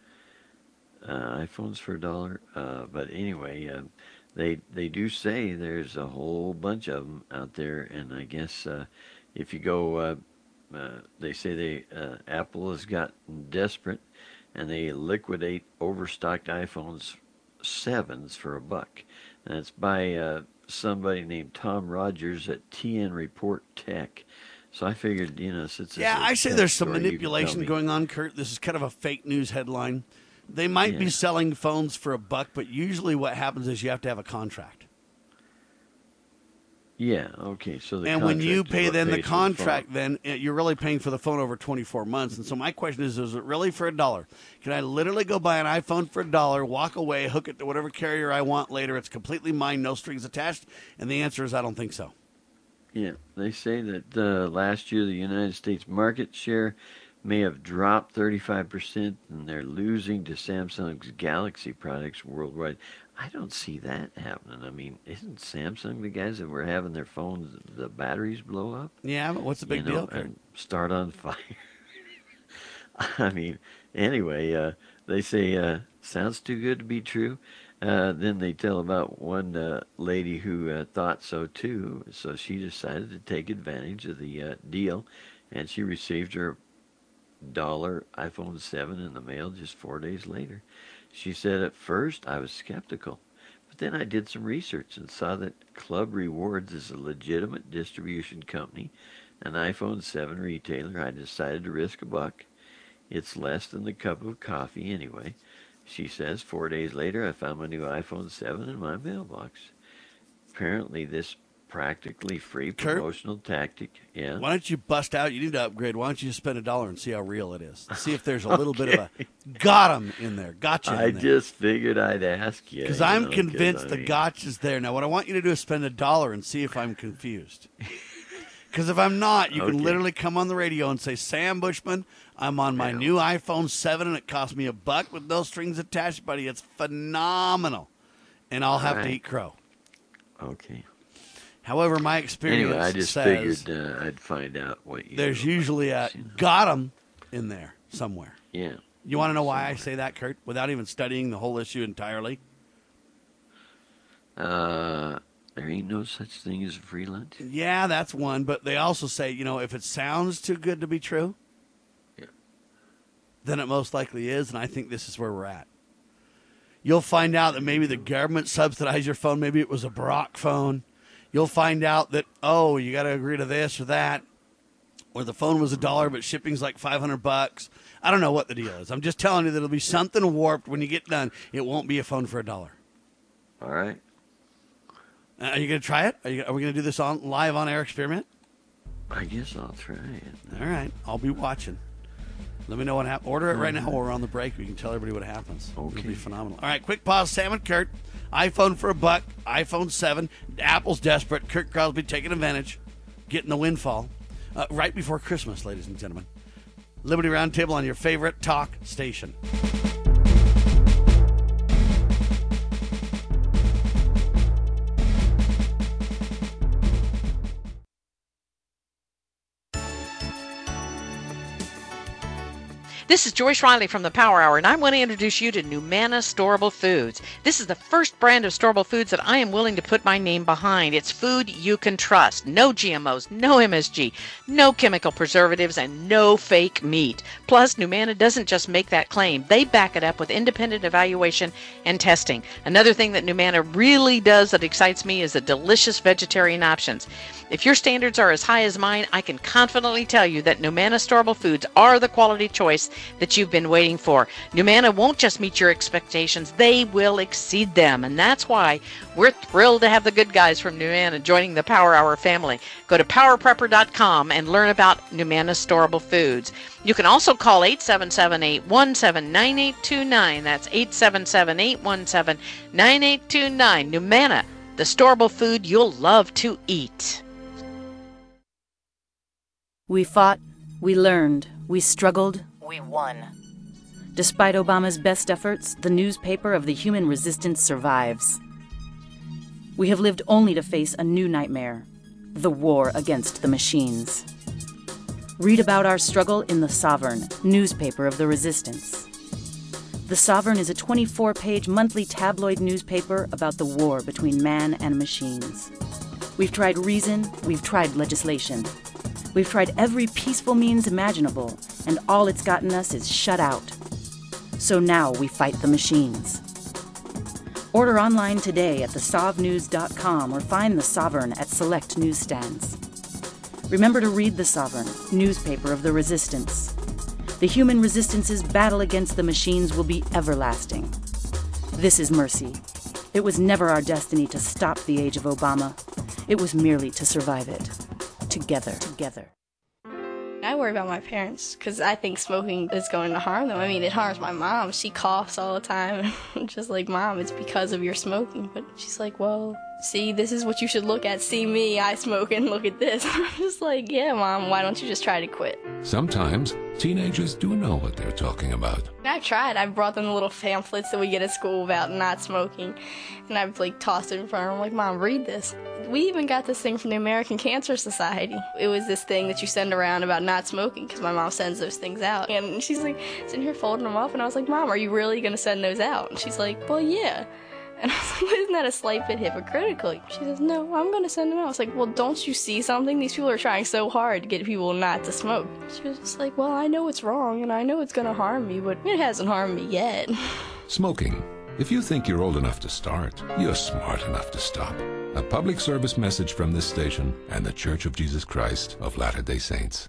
Uh, iPhones for a dollar? Uh, but anyway, uh, they they do say there's a whole bunch of them out there, and I guess uh, if you go, uh, uh, they say they uh, Apple has gotten desperate, and they liquidate overstocked iPhones sevens for a buck. And it's by uh, somebody named Tom Rogers at T N Report Tech. So I figured, you know, since it's Yeah, a I say tech there's some story, you can manipulation tell me. going on, Kurt. This is kind of a fake news headline. They might be Yeah. selling phones for a buck, but usually what happens is you have to have a contract. Yeah, okay. So the and when you contract is pay what then the pays for contract, phone. then uh, you're really paying for the phone over twenty-four months. And so my question is, is it really for a dollar? Can I literally go buy an iPhone for a dollar, walk away, hook it to whatever carrier I want later? It's completely mine, no strings attached. And the answer is I don't think so. Yeah, they say that uh, last year the United States market share may have dropped thirty-five percent, and they're losing to Samsung's Galaxy products worldwide. I don't see that happening. I mean, isn't Samsung the guys that were having their phones, the batteries blow up? Yeah, but what's the big you know, deal? Kurt? And start on fire. I mean, anyway, uh, they say, uh, sounds too good to be true. Uh, then they tell about one uh, lady who uh, thought so too, so she decided to take advantage of the uh, deal, and she received her dollar iPhone seven in the mail just four days later. She said, at first I was skeptical, but then I did some research and saw that Club Rewards is a legitimate distribution company, an iPhone seven retailer. I decided to risk a buck. It's less than the cup of coffee anyway. She says, four days later I found my new iPhone seven in my mailbox. Apparently this practically free Kurt? promotional tactic. Yeah. Why don't you bust out? You need to upgrade. Why don't you spend a dollar and see how real it is? See if there's a little Okay. bit of a got 'em in there. Gotcha in I there. just figured I'd ask you. Because you I'm know, 'cause, convinced I the mean, gotcha's there. Now, what I want you to do is spend a dollar and see if I'm confused. Because if I'm not, you can Okay. literally come on the radio and say, Sam Bushman, I'm on my Yeah. new iPhone seven and it cost me a buck with no strings attached, buddy. It's phenomenal. And I'll have to Right. eat crow. Okay. However, my experience Anyway, I just says figured uh, I'd find out what you there's know usually a about this, you know. got 'em in there somewhere. Yeah. You want to know why I say that, Kurt, without even studying the whole issue entirely? Uh, there ain't no such thing as a free lunch. Yeah, that's one. But they also say, you know, if it sounds too good to be true, Yeah. then it most likely is. And I think this is where we're at. You'll find out that maybe the government subsidized your phone. Maybe it was a Barack phone. You'll find out that, oh, you got to agree to this or that. Or the phone was a dollar, but shipping's like five hundred bucks. I don't know what the deal is. I'm just telling you that it'll be something warped when you get done. It won't be a phone for a dollar. All right. Uh, are you going to try it? Are, you, are we going to do this on live on air experiment? I guess I'll try it. All right. I'll be watching. Let me know what happens. Order it right now while we're on the break. We can tell everybody what happens. Okay. It'll be phenomenal. All right, quick pause. Sam and Kurt. iPhone for a buck. iPhone seven. Apple's desperate. Kurt Crosby taking advantage. Getting the windfall. Uh, right before Christmas, ladies and gentlemen. Liberty Roundtable on your favorite talk station. This is Joyce Riley from the Power Hour, and I want to introduce you to Numana Storable Foods. This is the first brand of storable foods that I am willing to put my name behind. It's food you can trust. No G M Os, no M S G, no chemical preservatives, and no fake meat. Plus, Numana doesn't just make that claim. They back it up with independent evaluation and testing. Another thing that Numana really does that excites me is the delicious vegetarian options. If your standards are as high as mine, I can confidently tell you that Numana Storable Foods are the quality choice that you've been waiting for. Numana won't just meet your expectations, they will exceed them. And that's why we're thrilled to have the good guys from Numana joining the Power Hour family. Go to power prepper dot com and learn about Numana Storable Foods. You can also call eight seven seven, eight one seven, nine eight two nine. That's eight seven seven, eight one seven, nine eight two nine. Numana, the storable food you'll love to eat. We fought, we learned, we struggled, we won. Despite Obama's best efforts, the newspaper of the human resistance survives. We have lived only to face a new nightmare, the war against the machines. Read about our struggle in The Sovereign, newspaper of the resistance. The Sovereign is a twenty-four page monthly tabloid newspaper about the war between man and machines. We've tried reason, we've tried legislation. We've tried every peaceful means imaginable, and all it's gotten us is shut out. So now we fight the machines. Order online today at the sov news dot com or find The Sovereign at select newsstands. Remember to read The Sovereign, newspaper of the resistance. The human resistance's battle against the machines will be everlasting. This is mercy. It was never our destiny to stop the age of Obama. It was merely to survive it. Together, together. I worry about my parents because I think smoking is going to harm them. I mean, it harms my mom. She coughs all the time. I'm just like, Mom, it's because of your smoking. But she's like, well, see, this is what you should look at. See me, I smoke, and look at this. I'm just like, yeah, Mom, why don't you just try to quit? Sometimes teenagers do know what they're talking about. I've tried. I've brought them the little pamphlets that we get at school about not smoking. And I've, like, tossed it in front of them. I'm like, Mom, read this. We even got this thing from the American Cancer Society. It was this thing that you send around about not smoking, because my mom sends those things out. And she's like, sitting here folding them up, and I was like, Mom, are you really going to send those out? And she's like, well, yeah. And I was like, isn't that a slight bit hypocritical? She says, no, I'm going to send them out. I was like, well, don't you see something? These people are trying so hard to get people not to smoke. She was just like, well, I know it's wrong, and I know it's going to harm me, but it hasn't harmed me yet. Smoking. If you think you're old enough to start, you're smart enough to stop. A public service message from this station and the Church of Jesus Christ of Latter-day Saints.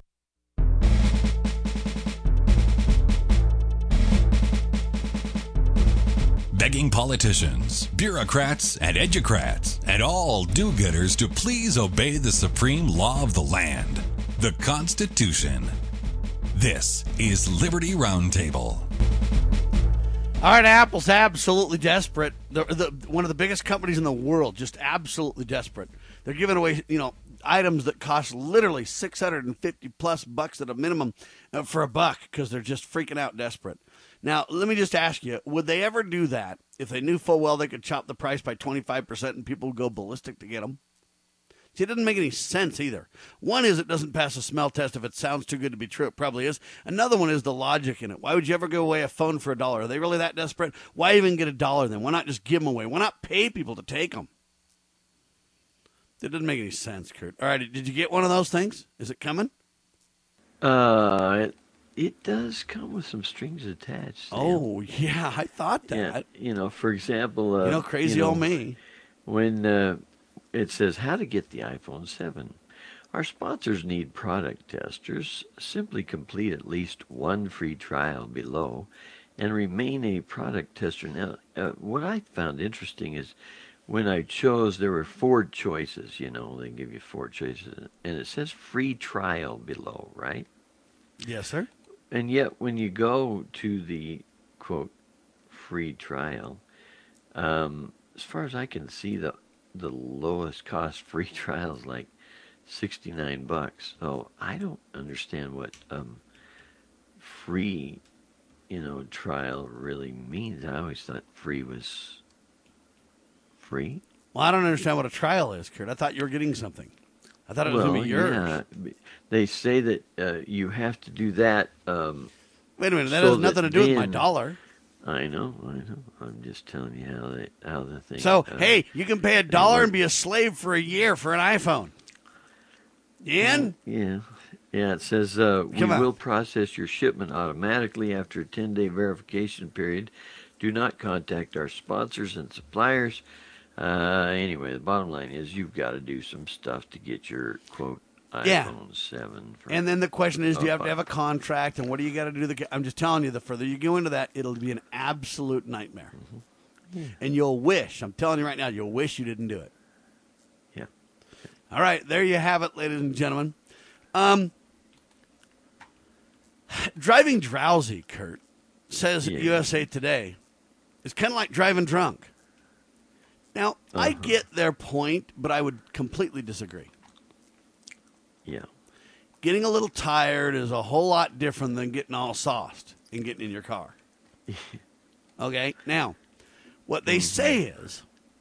Begging politicians, bureaucrats, and educrats, and all do-gooders to please obey the supreme law of the land, the Constitution. This is Liberty Roundtable. All right, Apple's absolutely desperate. The, the, one of the biggest companies in the world, just absolutely desperate. They're giving away, you know, items that cost literally six hundred fifty plus bucks at a minimum uh, for a buck because they're just freaking out desperate. Now, let me just ask you, would they ever do that if they knew full well they could chop the price by twenty-five percent and people would go ballistic to get them? See, it doesn't make any sense either. One is it doesn't pass a smell test if it sounds too good to be true. It probably is. Another one is the logic in it. Why would you ever give away a phone for a dollar? Are they really that desperate? Why even get a dollar then? Why not just give them away? Why not pay people to take them? It doesn't make any sense, Kurt. All right, did you get one of those things? Is it coming? Uh, it, it does come with some strings attached. Sam. Oh, yeah, I thought that. Yeah, you know, for example... Uh, you know, crazy you know, old me. When... Uh, It says how to get the iPhone seven. Our sponsors need product testers. Simply complete at least one free trial below and remain a product tester. Now, uh, what I found interesting is when I chose, there were four choices, you know, they give you four choices, and it says free trial below, right? Yes, sir. And yet when you go to the, quote, free trial, um, as far as I can see, the the lowest cost free trial is like sixty-nine bucks. So I don't understand what um, free, you know, trial really means. I always thought free was free. Well, I don't understand what a trial is, Kurt. I thought you were getting something. I thought it was well, going to be yours. Yeah. They say that uh, you have to do that. Um, Wait a minute. That so has nothing that to do then, with my dollar. I know, I know. I'm just telling you how they, how the thing. So, uh, hey, you can pay a dollar and be a slave for a year for an iPhone. Ian? Yeah. Yeah, it says uh, we on. will process your shipment automatically after a ten-day verification period. Do not contact our sponsors and suppliers. Uh, anyway, the bottom line is you've got to do some stuff to get your, quote, iPhone Yeah. seven. For And then the question is, do you have to buck. have a contract, and what do you got to do? The, I'm just telling you, the further you go into that, it'll be an absolute nightmare. Mm-hmm. Yeah. And you'll wish, I'm telling you right now, you'll wish you didn't do it. Yeah. All right, there you have it, ladies and gentlemen. Um, driving drowsy, Kurt, says Yeah. U S A Today, is kind of like driving drunk. Now, I Uh-huh. get their point, but I would completely disagree. Yeah. Getting a little tired is a whole lot different than getting all sauced and getting in your car. Okay? Now, what they say is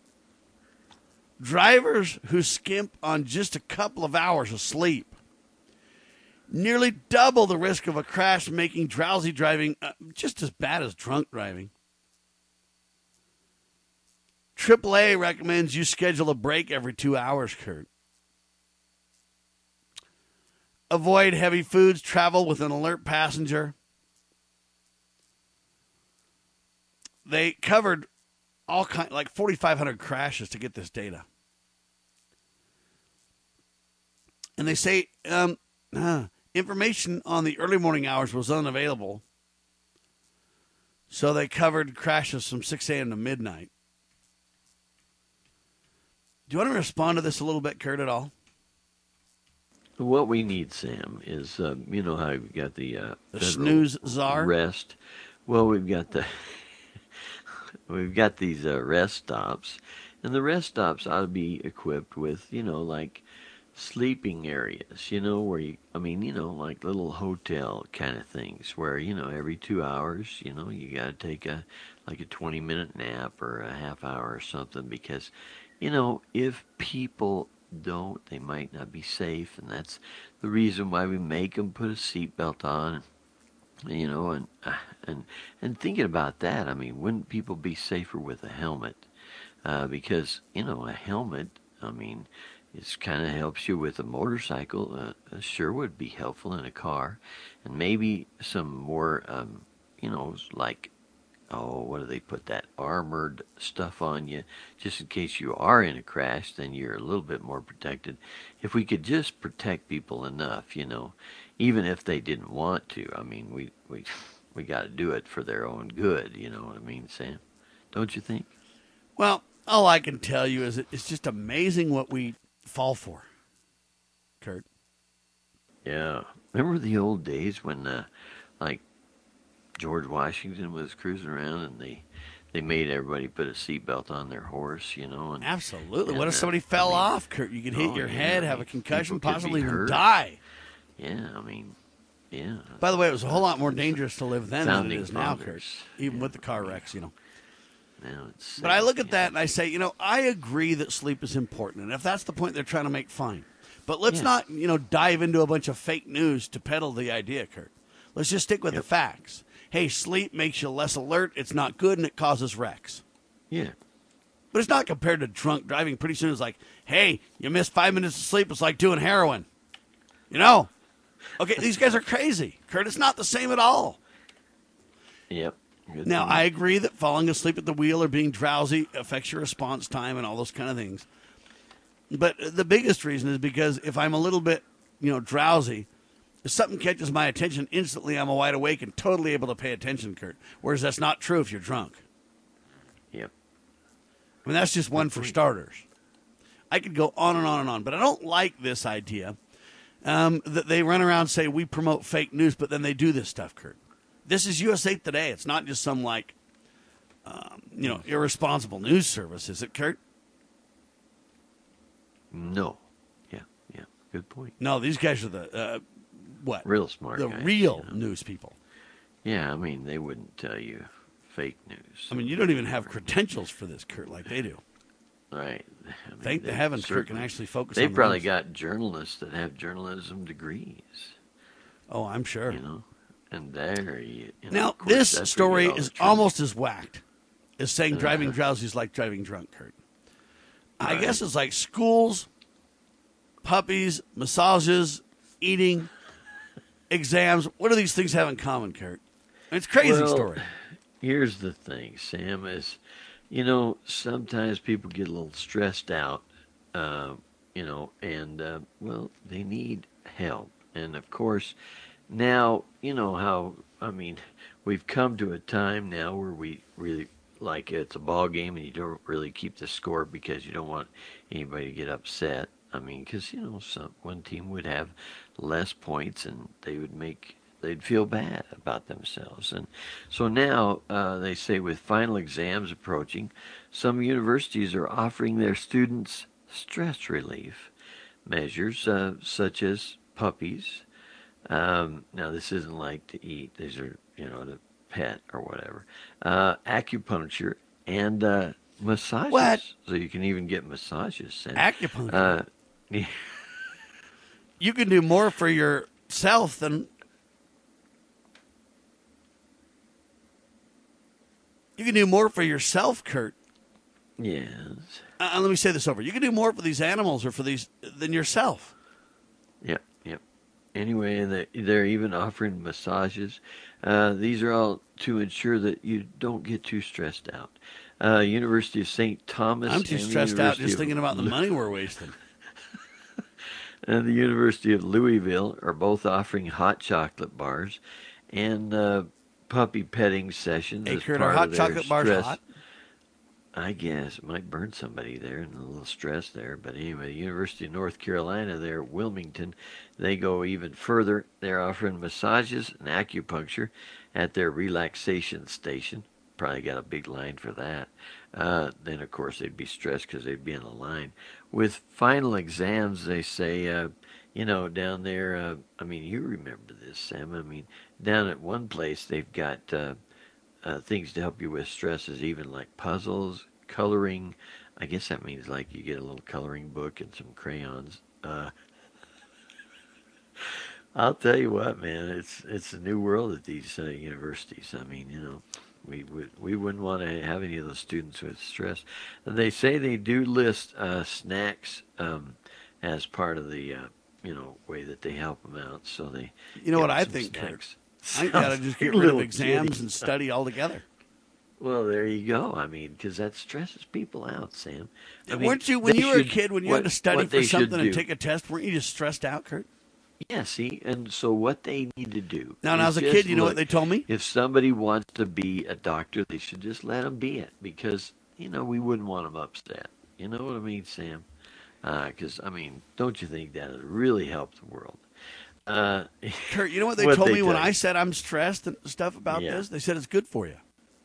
drivers who skimp on just a couple of hours of sleep nearly double the risk of a crash, making drowsy driving uh, just as bad as drunk driving. triple A recommends you schedule a break every two hours, Kurt. Avoid heavy foods. Travel with an alert passenger. They covered all kind, like forty-five hundred crashes to get this data. And they say um, uh, information on the early morning hours was unavailable. So they covered crashes from six a.m. to midnight. Do you want to respond to this a little bit, Kurt, at all? What we need, Sam, is, uh, you know how we've got the, uh, the snooze czar rest. Well, we've got the we've got these uh, rest stops, and the rest stops ought to be equipped with, you know, like sleeping areas, you know, where you, I mean, you know, like little hotel kind of things, where, you know, every two hours, you know, you got to take a like a twenty minute nap or a half hour or something, because, you know, if people don't, they might not be safe, and that's the reason why we make them put a seatbelt on, you know, and and and thinking about that, I mean, wouldn't people be safer with a helmet? Uh, because, you know, a helmet, I mean, it kind of helps you with a motorcycle. Uh, sure would be helpful in a car, and maybe some more, um, you know, like, oh, what do they put, that armored stuff on you, just in case you are in a crash, then you're a little bit more protected. If we could just protect people enough, you know, even if they didn't want to, I mean, we we we got to do it for their own good, you know what I mean, Sam? Don't you think? Well, all I can tell you is it's just amazing what we fall for, Kurt. Yeah. Remember the old days when, uh, like, George Washington was cruising around, and they they made everybody put a seatbelt on their horse, you know. And, Absolutely. And, what if uh, somebody fell I mean, off, Kurt? You could hit oh, your yeah, head, I have mean, a concussion, people could possibly be even hurt. die. Yeah, I mean, yeah. By the way, it was a whole lot more dangerous to live then than it Founding is now, fathers. Kurt. Even with the car wrecks, you know. Now it's But I look at that and I say, you know, I agree that sleep is important, and if that's the point they're trying to make, fine. But let's Yeah. not, you know, dive into a bunch of fake news to peddle the idea, Kurt. Let's just stick with Yep. the facts. Hey, sleep makes you less alert. It's not good, and it causes wrecks. Yeah. But it's not compared to drunk driving. Pretty soon it's like, hey, you missed five minutes of sleep. It's like doing heroin. You know? Okay, these guys are crazy. Kurt, it's not the same at all. Yep. Good Now, point. I agree that falling asleep at the wheel or being drowsy affects your response time and all those kind of things. But the biggest reason is because if I'm a little bit, you know, drowsy, if something catches my attention, instantly I'm wide awake and totally able to pay attention, Kurt. Whereas that's not true if you're drunk. Yep. I mean, that's just one for starters. I could go on and on and on, but I don't like this idea um, that they run around and say we promote fake news, but then they do this stuff, Kurt. This is U S A Today. It's not just some, like, um, you know, irresponsible news service, is it, Kurt? No. Yeah, yeah. Good point. No, these guys are the, uh, what? Real smart The guys, real you know. news people. Yeah, I mean, they wouldn't tell you fake news. I mean, you don't even have credentials for this, Kurt, like they do. Right. I mean, Thank the they heavens Kurt can certainly- actually focus They've on the probably news. got journalists that have journalism degrees. Oh, I'm sure. You know, and there you, you know, Now, of course, this that's where story you get all is the truth. almost as whacked as saying Uh-huh. driving drowsy is like driving drunk, Kurt. I Right. guess it's like schools, puppies, massages, eating, exams. What do these things have in common, Kurt? It's a crazy Well, story. Here's the thing, Sam, is, you know, sometimes people get a little stressed out, uh, you know, and, uh, well, they need help. And, of course, now, you know how, I mean, we've come to a time now where we really, like, it's a ball game and you don't really keep the score because you don't want anybody to get upset. I mean, because, you know, some one team would have less points and they would make, they'd feel bad about themselves. And so now uh, they say with final exams approaching, some universities are offering their students stress relief measures uh, such as puppies. Um, now, this isn't like to eat. These are, you know, to pet or whatever. Uh, acupuncture and uh, massages. What? So you can even get massages. Sam. Acupuncture? Uh, yeah. You can do more for yourself than... You can do more for yourself, Kurt. Yes. Uh, let me say this over. You can do more for these animals or for these than yourself. Yep, yep. Anyway, they, they're even offering massages. Uh, these are all to ensure that you don't get too stressed out. Uh, University of Saint Thomas. I'm too and the stressed out University just of thinking about the Lu- money we're wasting. And the University of Louisville are both offering hot chocolate bars and uh, puppy petting sessions. Hey, as Kurt, part are of hot their chocolate bars stress. hot? I guess it might burn somebody there and a little stress there. But anyway, the University of North Carolina there at Wilmington, they go even further. They're offering massages and acupuncture at their relaxation station. Probably got a big line for that. Uh, then, of course, they'd be stressed because they'd be in a line. With final exams, they say, uh, you know, down there, uh, I mean, you remember this, Sam. I mean, down at one place, they've got uh, uh, things to help you with stresses, even like puzzles, coloring. I guess that means like you get a little coloring book and some crayons. Uh, I'll tell you what, man, it's it's a new world at these uh, universities. I mean, you know. We would we wouldn't want to have any of those students with stress. And they say they do list uh, snacks um, as part of the uh, you know way that they help them out. So they you know what I think, Kurt? I gotta just get rid of exams and study altogether. Well, there you go. I mean, because that stresses people out, Sam. I mean, weren't you when you were should, a kid when you what, had to study for something and do. take a test? Weren't you just stressed out, Kurt? Yeah, see, and so what they need to do. Now, now as a kid, you know what they told me? If somebody wants to be a doctor, they should just let them be it because, you know, we wouldn't want them upset. You know what I mean, Sam? Because, uh, I mean, don't you think that would really help the world? Uh, Kurt, you know what they what told they me when you? I said I'm stressed and stuff about yeah. this? They said it's good for you.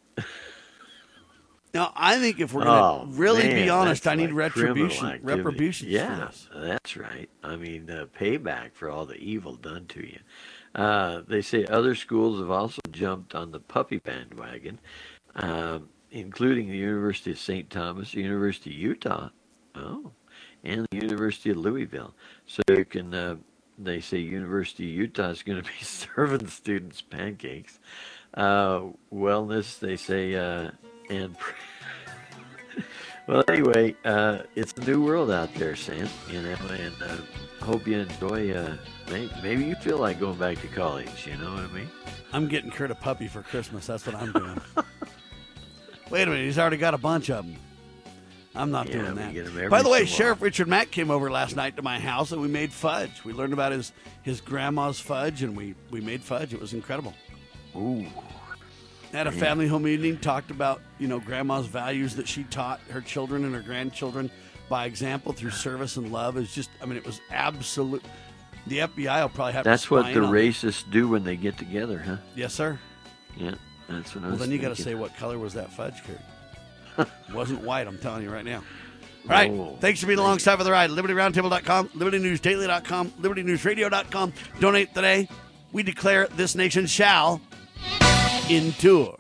Now, I think if we're going to oh, really man, be honest, I like need retribution. Retribution yeah, for this. That's right. I mean, uh, payback for all the evil done to you. Uh, they say other schools have also jumped on the puppy bandwagon, um, including the University of Saint Thomas, the University of Utah, oh, and the University of Louisville. So you can, uh, they say University of Utah is going to be serving students pancakes. Uh, wellness, they say, uh, and well, anyway, uh, it's a new world out there, Sam. You know, and uh, hope you enjoy. Uh, maybe, maybe you feel like going back to college. You know what I mean? I'm getting Kurt a puppy for Christmas. That's what I'm doing. Wait a minute, he's already got a bunch of them. I'm not yeah, doing that. Get them By the way, so Sheriff Richard Mack came over last night to my house, and we made fudge. We learned about his his grandma's fudge, and we we made fudge. It was incredible. Ooh. At a family home evening, talked about, you know, grandma's values that she taught her children and her grandchildren by example through service and love. Is just, I mean, it was absolute. The F B I will probably have that's to what the racists it. do when they get together, huh? Yes, sir. Yeah, that's what I well, was then you got to thinking. say what color was that fudge, Kurt? It wasn't white, I'm telling you right now. All right, oh, thanks for being alongside for the ride. Liberty Roundtable dot com, Liberty News Daily dot com, Liberty News Radio dot com. Donate today. We declare this nation shall endure.